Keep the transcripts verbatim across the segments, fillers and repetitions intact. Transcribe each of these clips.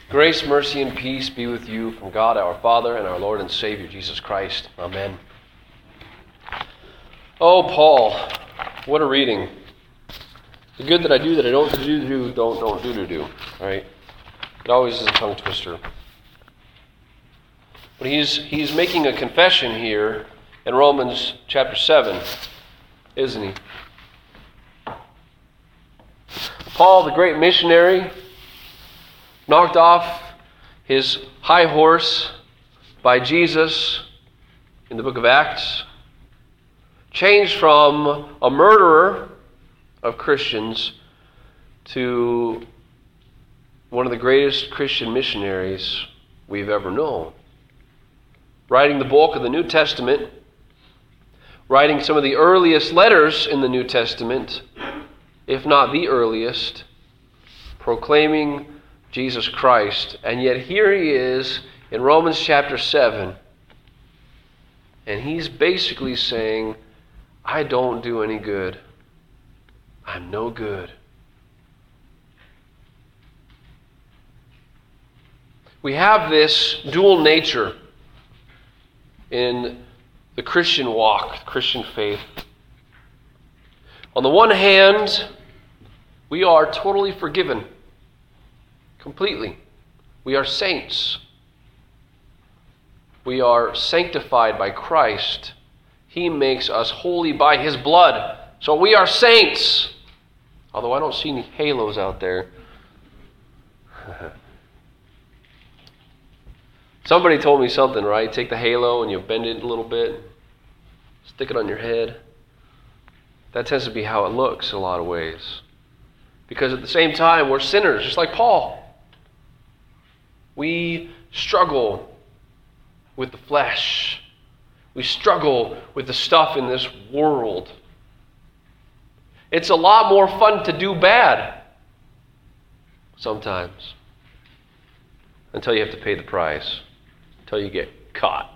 Grace, mercy, and peace be with you from God our Father and our Lord and Savior, Jesus Christ. Amen. Oh, Paul, what a reading. The good that I do that I don't do, do, don't, don't do, do, do. Right? It always is a tongue twister. But he's, he's making a confession here in Romans chapter seven, isn't he? Paul, the great missionary, knocked off his high horse by Jesus in the book of Acts, changed from a murderer of Christians to one of the greatest Christian missionaries we've ever known. Writing the bulk of the New Testament, writing some of the earliest letters in the New Testament, if not the earliest, proclaiming Jesus Christ. And yet here he is in Romans chapter seven, and he's basically saying, I don't do any good. I'm no good. We have this dual nature in the Christian walk, the Christian faith. On the one hand, we are totally forgiven. Completely. We are saints. We are sanctified by Christ. He makes us holy by His blood. So we are saints. Although I don't see any halos out there. Somebody told me something, right? Take the halo and you bend it a little bit. Stick it on your head. That tends to be how it looks in a lot of ways. Because at the same time, we're sinners, just like Paul. We struggle with the flesh. We struggle with the stuff in this world. It's a lot more fun to do bad sometimes. Until you have to pay the price. Until you get caught.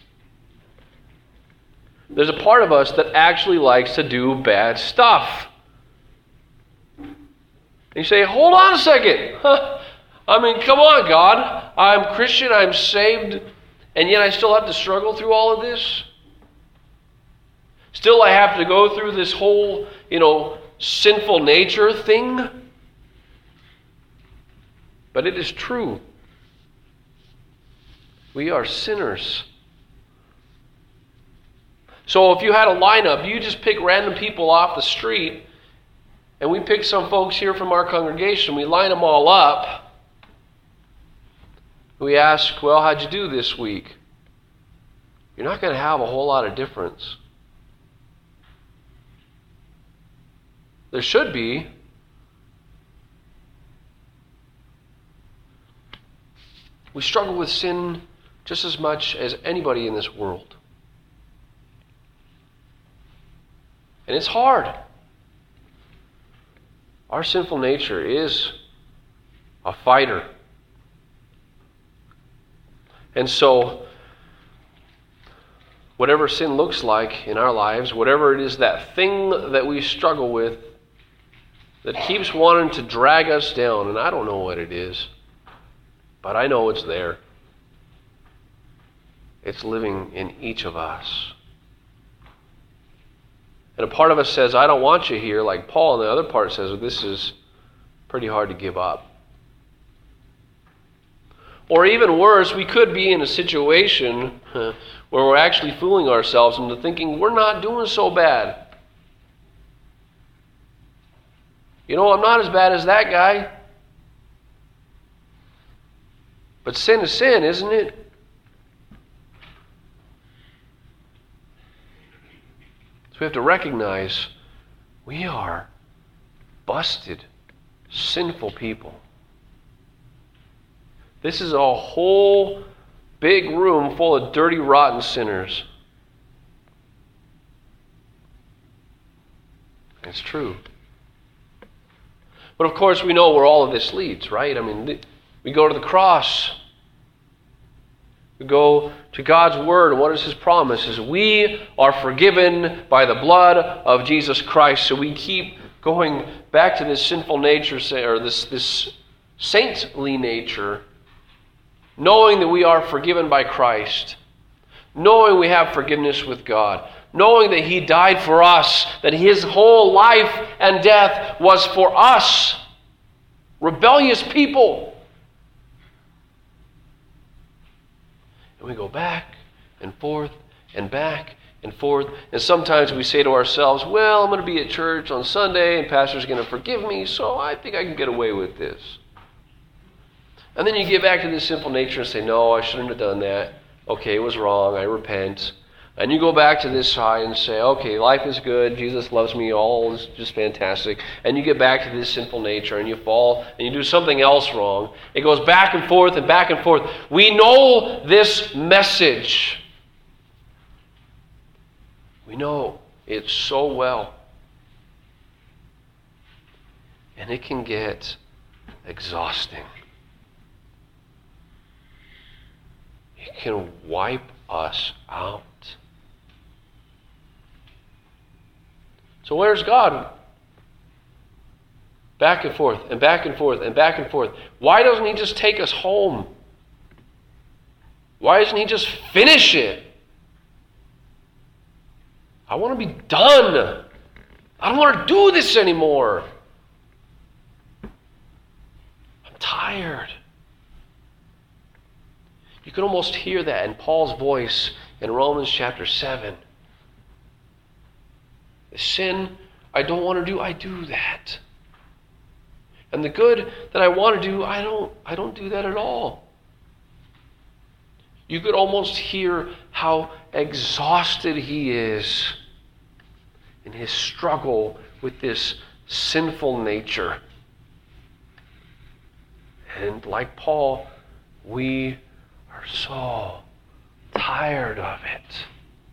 There's a part of us that actually likes to do bad stuff. And you say, hold on a second. I mean, come on, God. I'm Christian, I'm saved, and yet I still have to struggle through all of this? Still I have to go through this whole, you know, sinful nature thing? But it is true. We are sinners. So if you had a lineup, you just pick random people off the street, and we pick some folks here from our congregation, we line them all up. We ask, well, how'd you do this week? You're not going to have a whole lot of difference. There should be. We struggle with sin just as much as anybody in this world. And it's hard. Our sinful nature is a fighter. And so, whatever sin looks like in our lives, whatever it is, that thing that we struggle with that keeps wanting to drag us down, and I don't know what it is, but I know it's there. It's living in each of us. And a part of us says, I don't want you here, like Paul, and the other part says, well, this is pretty hard to give up. Or even worse, we could be in a situation where we're actually fooling ourselves into thinking we're not doing so bad. You know, I'm not as bad as that guy. But sin is sin, isn't it? So we have to recognize we are busted, sinful people. This is a whole big room full of dirty, rotten sinners. It's true. But of course, we know where all of this leads, right? I mean, we go to the cross. We go to God's Word, and what is His promise? Is we are forgiven by the blood of Jesus Christ. So we keep going back to this sinful nature, or this, this saintly nature knowing that we are forgiven by Christ, knowing we have forgiveness with God, knowing that he died for us, that his whole life and death was for us, rebellious people. And we go back and forth and back and forth. And sometimes we say to ourselves, well, I'm going to be at church on Sunday and pastor's going to forgive me, so I think I can get away with this. And then you get back to this sinful nature and say, no, I shouldn't have done that. Okay, it was wrong. I repent. And you go back to this side and say, okay, life is good. Jesus loves me. All is just fantastic. And you get back to this sinful nature and you fall and you do something else wrong. It goes back and forth and back and forth. We know this message. We know it so well. And it can get exhausting. It can wipe us out. So where's God? Back and forth and back and forth and back and forth. Why doesn't he just take us home? Why doesn't he just finish it? I want to be done. I don't want to do this anymore. I'm tired. You can almost hear that in Paul's voice in Romans chapter seven. The sin I don't want to do, I do that. And the good that I want to do, I don't, I don't do that at all. You could almost hear how exhausted he is in his struggle with this sinful nature. And like Paul, we are so tired of it.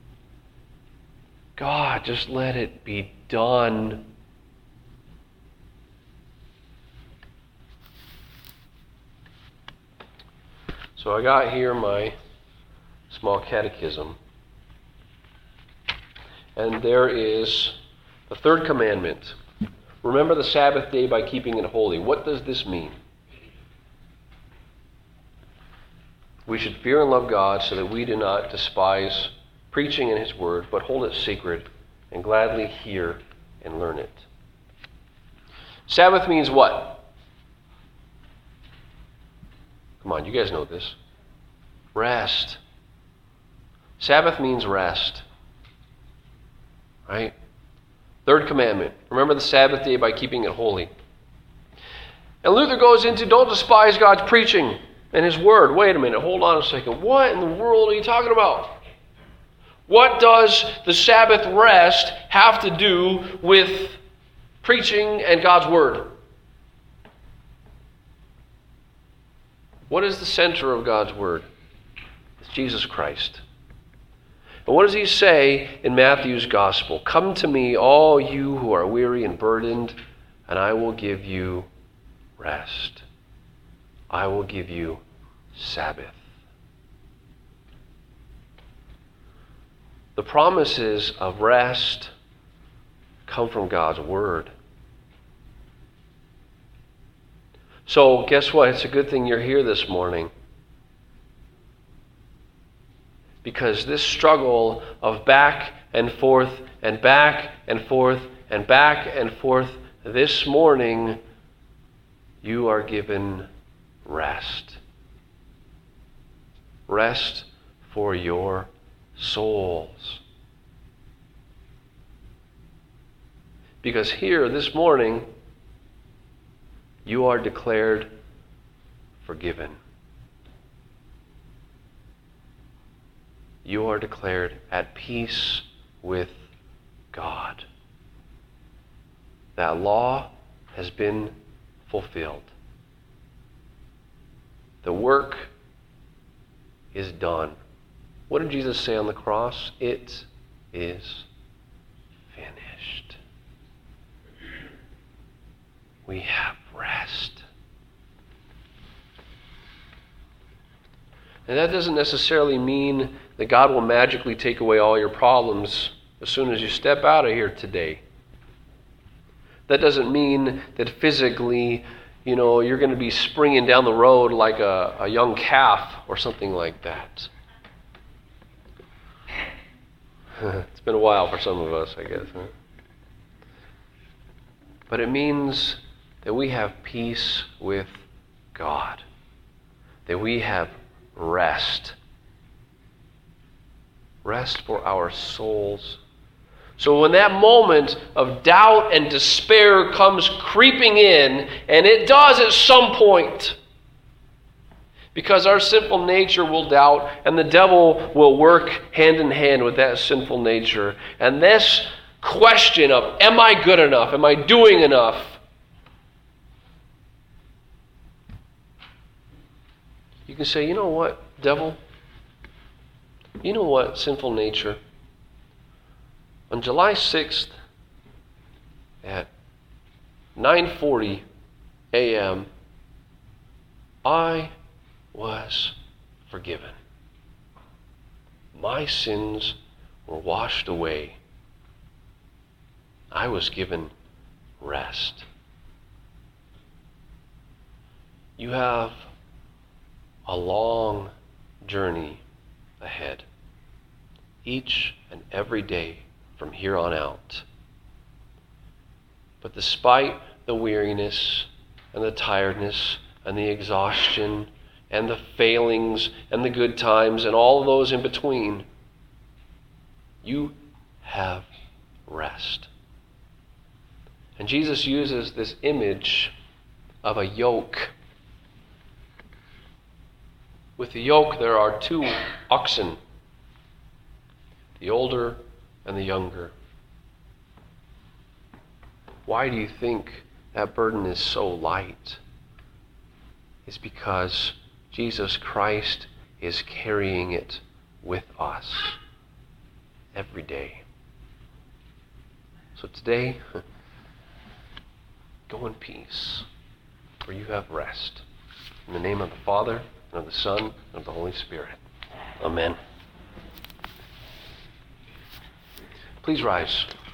God, just let it be done. So I got here my small catechism. And there is the third commandment. Remember the Sabbath day by keeping it holy. What does this mean? We should fear and love God so that we do not despise preaching in his word, but hold it sacred and gladly hear and learn it. Sabbath means what? Come on, you guys know this. Rest. Sabbath means rest. Right? Third commandment. Remember the Sabbath day by keeping it holy. And Luther goes into don't despise God's preaching and his word. Wait a minute, hold on a second. What in the world are you talking about? What does the Sabbath rest have to do with preaching and God's word? What is the center of God's word? It's Jesus Christ. And what does he say in Matthew's gospel? Come to me, all you who are weary and burdened, and I will give you rest. I will give you Sabbath. The promises of rest come from God's word. So guess what? It's a good thing you're here this morning. Because this struggle of back and forth and back and forth and back and forth, this morning you are given rest. Rest for your souls. Because here this morning you are declared forgiven. You are declared at peace with God. That law has been fulfilled. The work is done. What did Jesus say on the cross? It is finished. We have rest. And that doesn't necessarily mean that God will magically take away all your problems as soon as you step out of here today. That doesn't mean that physically you know, you're going to be springing down the road like a, a young calf or something like that. It's been a while for some of us, I guess. Huh? But it means that we have peace with God, that we have rest. Rest for our souls. So when that moment of doubt and despair comes creeping in, and it does at some point, because our sinful nature will doubt, and the devil will work hand in hand with that sinful nature. And this question of, am I good enough? Am I doing enough? You can say, you know what, devil? You know what, sinful nature? On July sixth at nine forty a.m., I was forgiven. My sins were washed away. I was given rest. You have a long journey ahead, each and every day from here on out. But despite the weariness and the tiredness and the exhaustion and the failings and the good times and all of those in between, you have rest. And Jesus uses this image of a yoke. With the yoke, there are two oxen, the older and the younger. Why do you think that burden is so light? It's because Jesus Christ is carrying it with us every day. So today, go in peace, for you have rest. In the name of the Father, and of the Son, and of the Holy Spirit. Amen. Please rise.